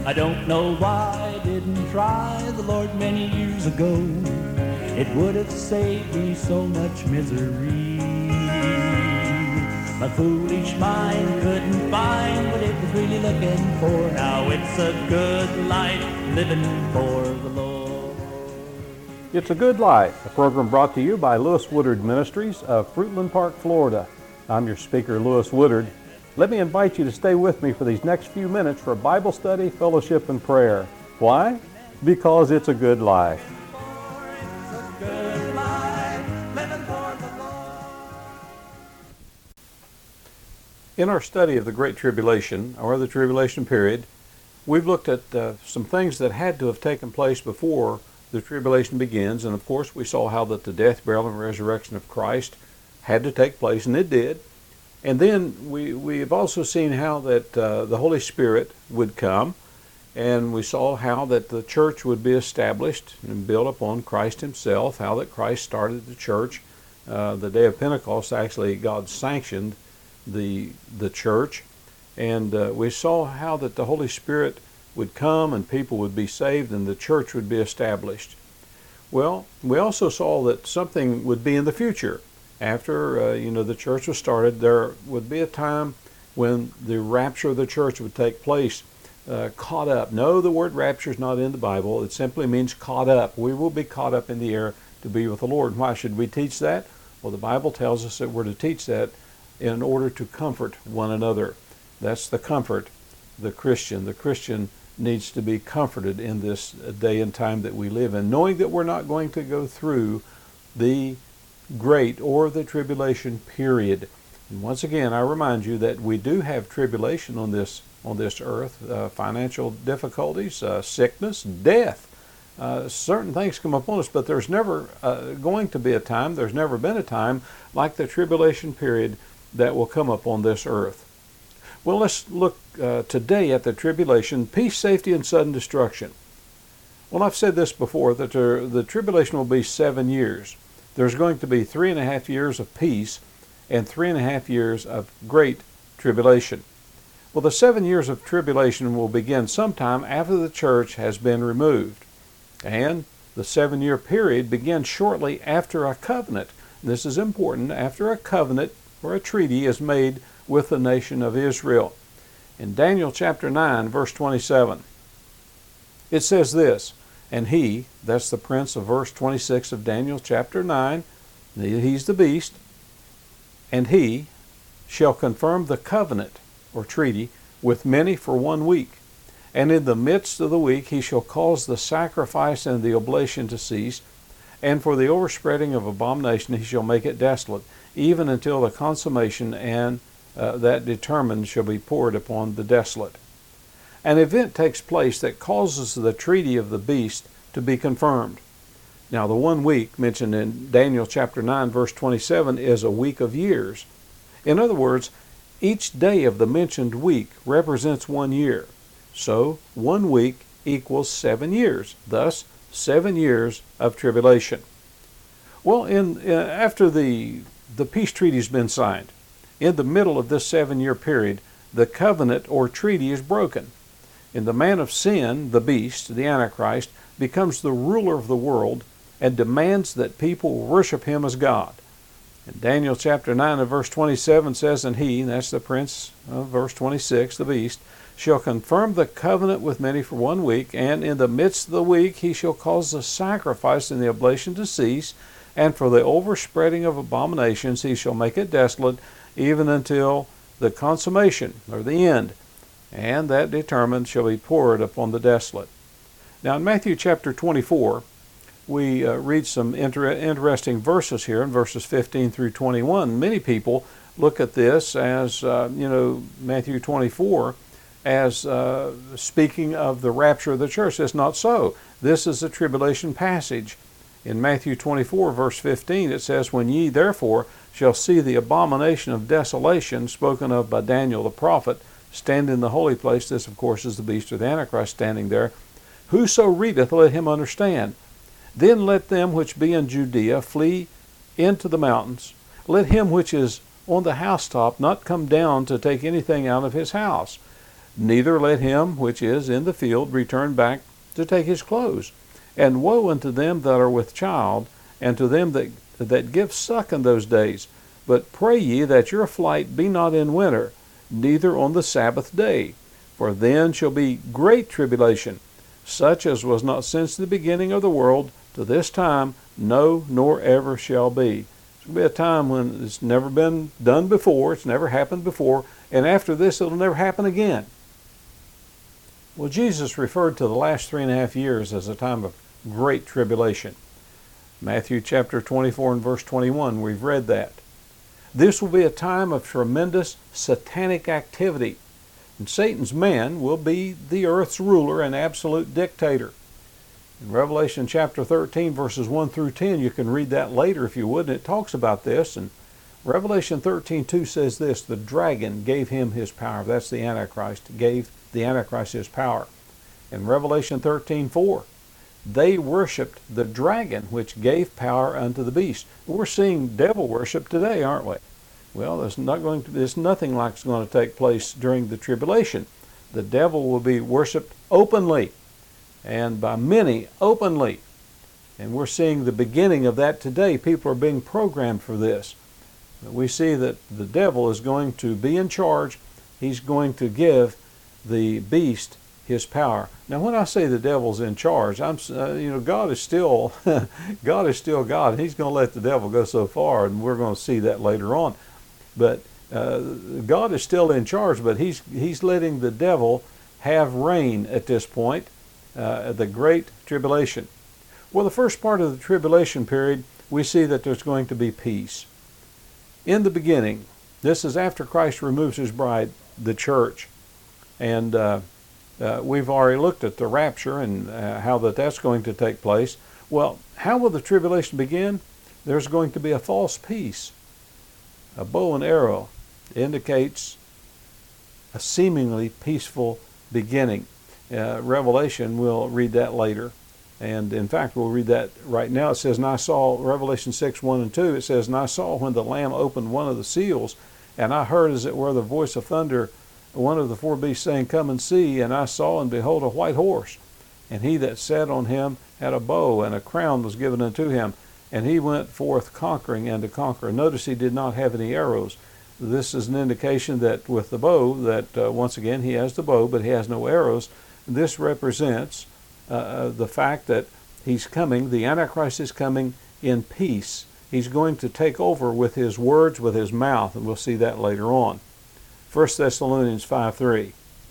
I don't know why I didn't try the Lord many years ago. It would have saved me so much misery. My foolish mind couldn't find what it was really looking for. Now it's a good life living for the Lord. It's a Good Life, a program brought to you by Lewis Woodard Ministries of Fruitland Park, Florida. I'm your speaker, Lewis Woodard. Let me invite you to stay with me for these next few minutes for Bible study, fellowship, and prayer. Why? Because it's a good life. In our study of the Great Tribulation, or the Tribulation period, we've looked at some things that had to have taken place before the tribulation begins, and of course we saw how that the death, burial, and resurrection of Christ had to take place, and it did. And then we've also seen how that the Holy Spirit would come, and we saw how that the church would be established and built upon Christ himself, how that Christ started the church. The day of Pentecost, actually, God sanctioned the church, and we saw how that the Holy Spirit would come and people would be saved and the church would be established. Well, we also saw that something would be in the future. After the church was started, there would be a time when the rapture of the church would take place, caught up. No, the word rapture is not in the Bible. It simply means caught up. We will be caught up in the air to be with the Lord. Why should we teach that? Well, the Bible tells us that we're to teach that in order to comfort one another. That's the comfort, the Christian. The Christian needs to be comforted in this day and time that we live in, knowing that we're not going to go through the great or the tribulation period. And once again, I remind you that we do have tribulation on this earth, financial difficulties, sickness, death. Certain things come upon us, but there's never going to be a time, there's never been a time like the tribulation period that will come upon this earth. Well, let's look today at the tribulation, peace, safety, and sudden destruction. Well, I've said this before, that the tribulation will be 7 years. There's going to be 3.5 years of peace and 3.5 years of great tribulation. Well, the 7 years of tribulation will begin sometime after the church has been removed. And the 7-year period begins shortly after a covenant. This is important, after a covenant or a treaty is made with the nation of Israel. In Daniel chapter 9, verse 27, it says this, and he, that's the prince of verse 26 of Daniel chapter 9, he's the beast, and he shall confirm the covenant or treaty with many for 1 week. And in the midst of the week he shall cause the sacrifice and the oblation to cease, and for the overspreading of abomination he shall make it desolate, even until the consummation and that determined shall be poured upon the desolate. An event takes place that causes the treaty of the beast to be confirmed. Now, the 1 week mentioned in Daniel chapter 9, verse 27 is a week of years. In other words, each day of the mentioned week represents 1 year. So, 1 week equals 7 years. Thus, 7 years of tribulation. Well, after the peace treaty has been signed, in the middle of this 7-year period, the covenant or treaty is broken. And the man of sin, the beast, the Antichrist, becomes the ruler of the world and demands that people worship him as God. And Daniel chapter 9 and verse 27 says, and he, that's the prince of verse 26, the beast, shall confirm the covenant with many for 1 week, and in the midst of the week he shall cause the sacrifice and the oblation to cease, and for the overspreading of abominations he shall make it desolate, even until the consummation, or the end, and that determined shall be poured upon the desolate. Now in Matthew chapter 24, we read some interesting verses here in verses 15 through 21. Many people look at this as, Matthew 24, as speaking of the rapture of the church. It's not so. This is a tribulation passage. In Matthew 24, verse 15, it says, when ye therefore shall see the abomination of desolation spoken of by Daniel the prophet stand in the holy place, this of course is the beast or the Antichrist standing there, whoso readeth, let him understand. Then let them which be in Judea flee into the mountains. Let him which is on the housetop not come down to take anything out of his house. Neither let him which is in the field return back to take his clothes. And woe unto them that are with child, and to them that give suck in those days. But pray ye that your flight be not in winter, neither on the Sabbath day. For then shall be great tribulation, such as was not since the beginning of the world to this time, no, nor ever shall be. It's going to be a time when it's never been done before, it's never happened before, and after this it'll never happen again. Well, Jesus referred to the last 3.5 years as a time of great tribulation. Matthew chapter 24 and verse 21, we've read that. This will be a time of tremendous satanic activity. And Satan's man will be the earth's ruler and absolute dictator. In Revelation chapter 13, verses 1 through 10, you can read that later if you would, and it talks about this. And Revelation 13:2 says this, the dragon gave him his power. That's the Antichrist, gave the Antichrist his power. In Revelation 13:4, they worshipped the dragon, which gave power unto the beast. We're seeing devil worship today, aren't we? Well, there's nothing like it's going to take place during the tribulation. The devil will be worshipped openly, and by many openly. And we're seeing the beginning of that today. People are being programmed for this. We see that the devil is going to be in charge. He's going to give the beast his power. Now, when I say the devil's in charge, God is still God is still God. He's going to let the devil go so far, and we're going to see that later on. But God is still in charge, but he's letting the devil have reign at this point, the Great Tribulation. Well, the first part of the tribulation period, we see that there's going to be peace. In the beginning, this is after Christ removes his bride, the church, and we've already looked at the rapture and how that's going to take place. Well, how will the tribulation begin? There's going to be a false peace. A bow and arrow indicates a seemingly peaceful beginning. Revelation, we'll read that later. And in fact, we'll read that right now. It says, and I saw, Revelation 6:1 and 2, it says, and I saw when the Lamb opened one of the seals, and I heard as it were the voice of thunder, one of the four beasts saying, come and see. And I saw, and behold, a white horse. And he that sat on him had a bow, and a crown was given unto him. And he went forth conquering and to conquer. Notice he did not have any arrows. This is an indication that with the bow, that once again he has the bow, but he has no arrows. This represents the fact that he's coming, the Antichrist is coming in peace. He's going to take over with his words, with his mouth, and we'll see that later on. 1 Thessalonians 5:3.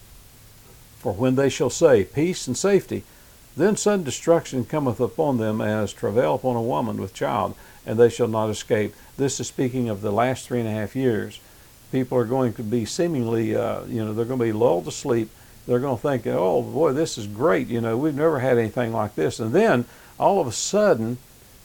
For when they shall say, peace and safety, then sudden destruction cometh upon them as travail upon a woman with child, and they shall not escape. This is speaking of the last 3.5 years. People are going to be seemingly, they're going to be lulled to sleep. They're going to think, oh boy, this is great. We've never had anything like this. And then all of a sudden,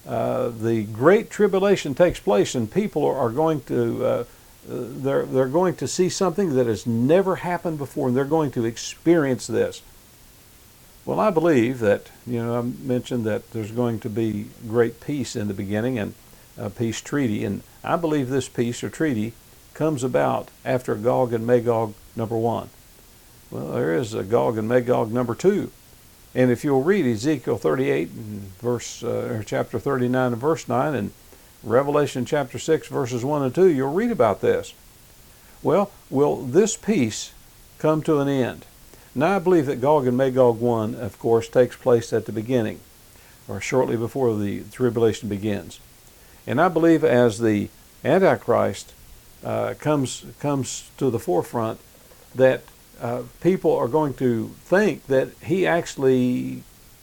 the great tribulation takes place, and people are going to, they're going to see something that has never happened before, and they're going to experience this. Well, I believe that, I mentioned that there's going to be great peace in the beginning and a peace treaty. And I believe this peace or treaty comes about after Gog and Magog number 1. Well, there is a Gog and Magog number 2. And if you'll read Ezekiel 38 and chapter 39 and verse 9 and Revelation chapter 6 verses 1 and 2, you'll read about this. Well, will this peace come to an end? Now, I believe that Gog and Magog 1, of course, takes place at the beginning, or shortly before the tribulation begins. And I believe as the Antichrist comes to the forefront, that people are going to think that he actually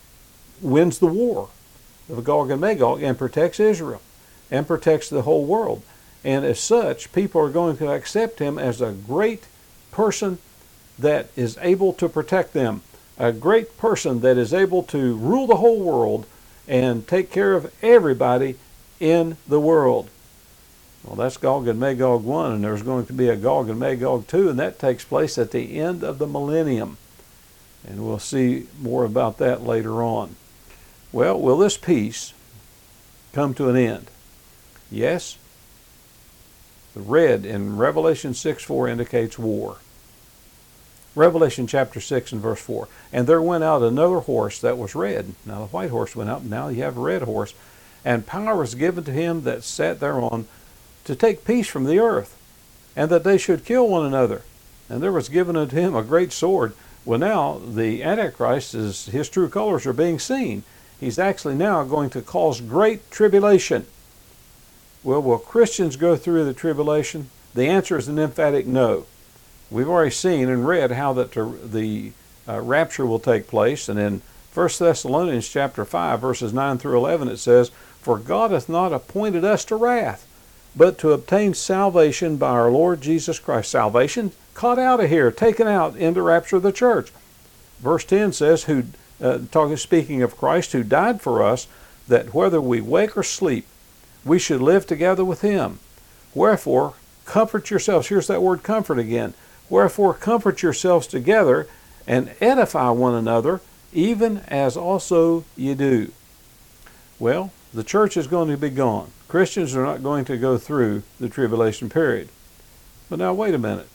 wins the war of Gog and Magog and protects Israel and protects the whole world. And as such, people are going to accept him as a great person that is able to protect them, a great person that is able to rule the whole world and take care of everybody in the world. Well, that's Gog and Magog 1, and there's going to be a Gog and Magog 2, and that takes place at the end of the millennium. And we'll see more about that later on. Well, will this peace come to an end? Yes. The red in Revelation 6:4 indicates war. Revelation chapter 6 and verse 4. And there went out another horse that was red. Now the white horse went out, and now you have a red horse. And power was given to him that sat thereon to take peace from the earth, and that they should kill one another. And there was given unto him a great sword. Well, now the Antichrist, his true colors are being seen. He's actually now going to cause great tribulation. Well, will Christians go through the tribulation? The answer is an emphatic no. We've already seen and read how that the rapture will take place. And in 1 Thessalonians chapter 5, verses 9 through 11, it says, For God hath not appointed us to wrath, but to obtain salvation by our Lord Jesus Christ. Salvation caught out of here, taken out in the rapture of the church. Verse 10 says, speaking of Christ, who died for us, that whether we wake or sleep, we should live together with him. Wherefore, comfort yourselves. Here's that word comfort again. Wherefore, comfort yourselves together and edify one another, even as also ye do. Well, the church is going to be gone. Christians are not going to go through the tribulation period. But now, wait a minute.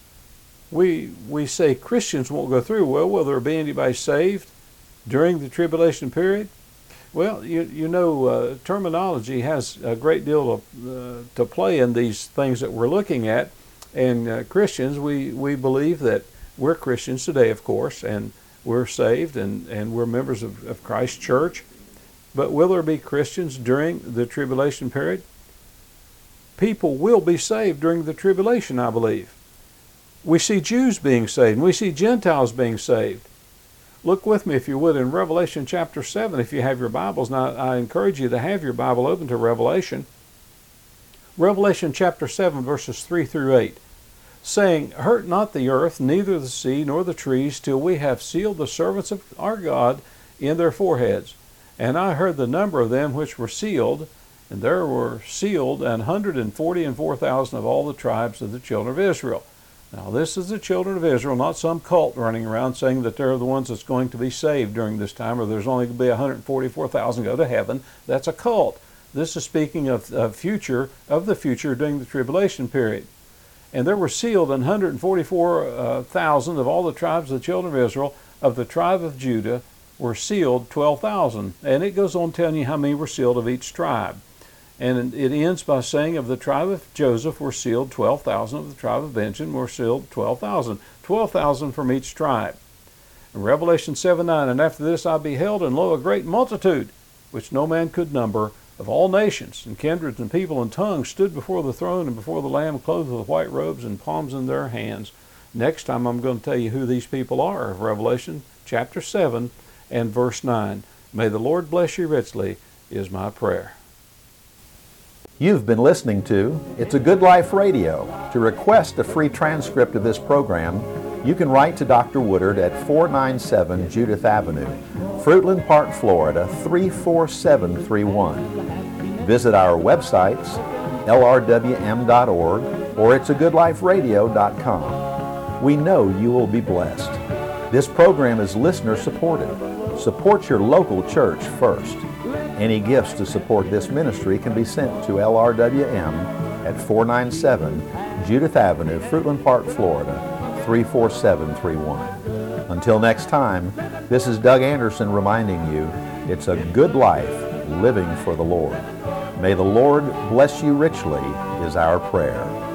We say Christians won't go through. Well, will there be anybody saved during the tribulation period? Well, you know, terminology has a great deal to play in these things that we're looking at. And Christians, we believe that we're Christians today, of course, and we're saved and we're members of Christ's church. But will there be Christians during the tribulation period? People will be saved during the tribulation, I believe. We see Jews being saved, and we see Gentiles being saved. Look with me, if you would, in Revelation chapter 7, if you have your Bibles. Now, I encourage you to have your Bible open to Revelation. Revelation chapter 7, verses 3 through 8, saying, Hurt not the earth, neither the sea, nor the trees, till we have sealed the servants of our God in their foreheads. And I heard the number of them which were sealed, and there were sealed 144,000 of all the tribes of the children of Israel. Now, this is the children of Israel, not some cult running around saying that they're the ones that's going to be saved during this time, or there's only going to be 144,000 go to heaven. That's a cult. This is speaking of the future during the tribulation period. And there were sealed 144,000 of all the tribes of the children of Israel. Of the tribe of Judah were sealed 12,000. And it goes on telling you how many were sealed of each tribe. And it ends by saying of the tribe of Joseph were sealed 12,000, of the tribe of Benjamin were sealed 12,000. 12,000 from each tribe. In Revelation 7:9, And after this I beheld, and lo, a great multitude, which no man could number, of all nations, and kindreds, and people, and tongues, stood before the throne and before the Lamb, clothed with white robes and palms in their hands. Next time I'm going to tell you who these people are, of Revelation chapter 7 and verse 9. May the Lord bless you richly, is my prayer. You've been listening to It's a Good Life Radio. To request a free transcript of this program, you can write to Dr. Woodard at 497 Judith Avenue, Fruitland Park, Florida 34731. Visit our websites, lrwm.org or itsagoodliferadio.com. We know you will be blessed. This program is listener supported. Support your local church first. Any gifts to support this ministry can be sent to LRWM at 497 Judith Avenue, Fruitland Park, Florida 34731. Until next time, this is Doug Anderson reminding you, it's a good life living for the Lord. May the Lord bless you richly is our prayer.